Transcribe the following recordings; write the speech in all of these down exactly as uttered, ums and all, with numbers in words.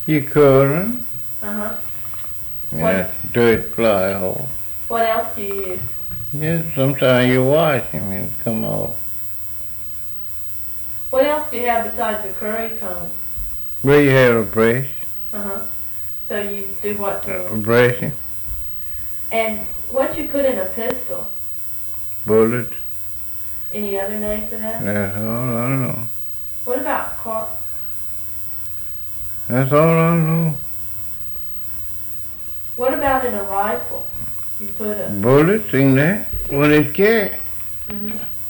You couldn't. Uh-huh. Yeah, dirt fly off. What else do you use? Yeah, sometimes you wash him and it come off. What else do you have besides the curry comb? Well, you have a brush. Uh-huh. So you do what to A it? brush him. And what you put in a pistol? Bullets. Any other name for that? That's all I know. What about car? That's all I know. What about in a rifle? You put a... Bullets in there. What it get? Mm-hmm.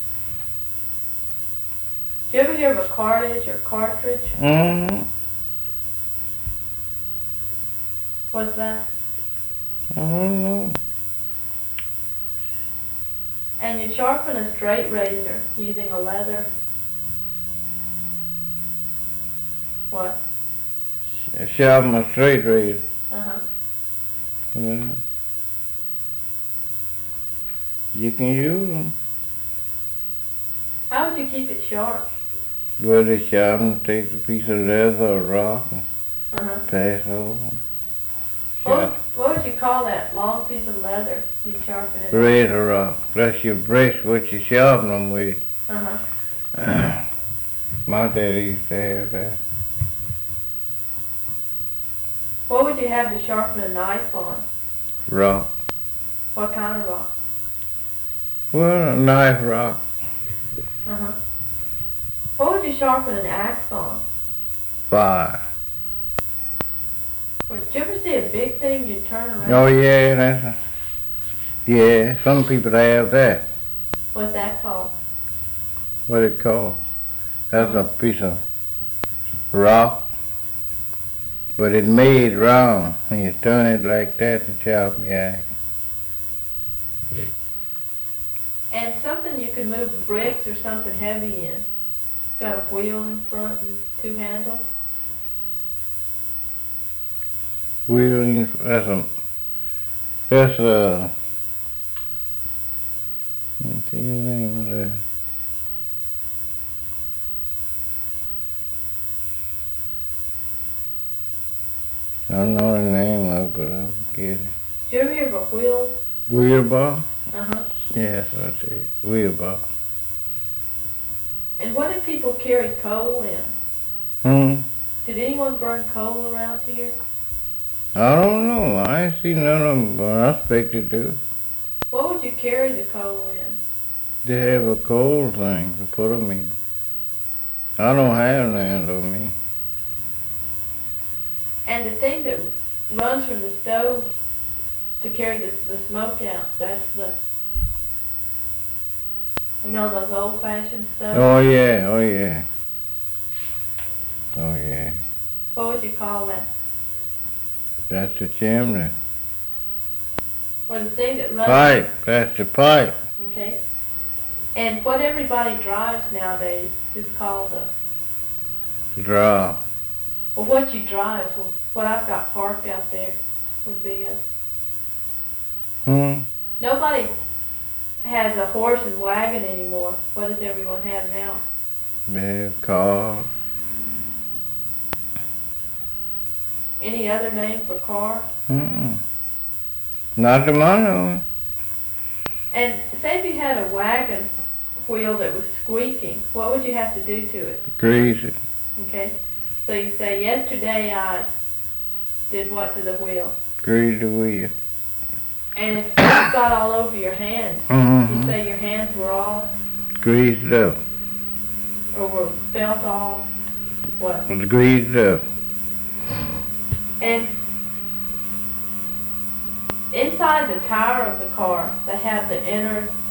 Do you ever hear of a cartridge or cartridge? Mm-hmm. What's that? I don't know. And you sharpen a straight razor using a leather... What? Sharpen a straight razor. Uh-huh. Well, you can use them. How would you keep it sharp? Go to the shop and take a piece of leather or rock and Uh-huh. pass over. What would, what would you call that long piece of leather you sharpen it? Razor rock. That's your brush, what you sharpen them with. Uh-huh. My daddy used to have that. What would you have to sharpen a knife on? Rock. What kind of rock? Well, a knife rock. Uh-huh. What would you sharpen an axe on? Fire. Well, did you ever see a big thing you turn around? Oh yeah, that's a, yeah, some people have that. What's that called? What it called? That's a piece of rock, but it made round. And you turn it like that and sharpen your axe. And something you could move bricks or something heavy in. It's got a wheel in front and two handles. Wheeling, that's a, that's a, let me see the name of that. I don't know the name of it, but I forget it. Did you ever hear of a wheel? Wheelbar? Uh-huh. Yes, that's it. Wheelbar. And what did people carry coal in? Hmm? Did anyone burn coal around here? I don't know. I ain't seen none of them, but I expect to do. What would you carry the coal in? They have a coal thing to put them in. I don't have none on me. And the thing that runs from the stove to carry the, the smoke out, that's the, you know, those old-fashioned stoves? Oh yeah, oh yeah. Oh yeah. What would you call that? That's the chimney. Or the thing that runs... Pipe, that's the pipe. Okay. And what everybody drives nowadays is called a... Draw. Well, what you drive, well, what I've got parked out there would be a... Hmm? Nobody has a horse and wagon anymore. What does everyone have now? They have car. Any other name for car? Mm-mm. Not to my knowledge. And say if you had a wagon wheel that was squeaking, what would you have to do to it? Grease it. Okay? So you say, yesterday I did what to the wheel? Grease the wheel. And if it got all over your hands, Mm-hmm. you say your hands were all, Greased up. or were felt all, what? It was greased up. And inside the tire of the car, they have the inner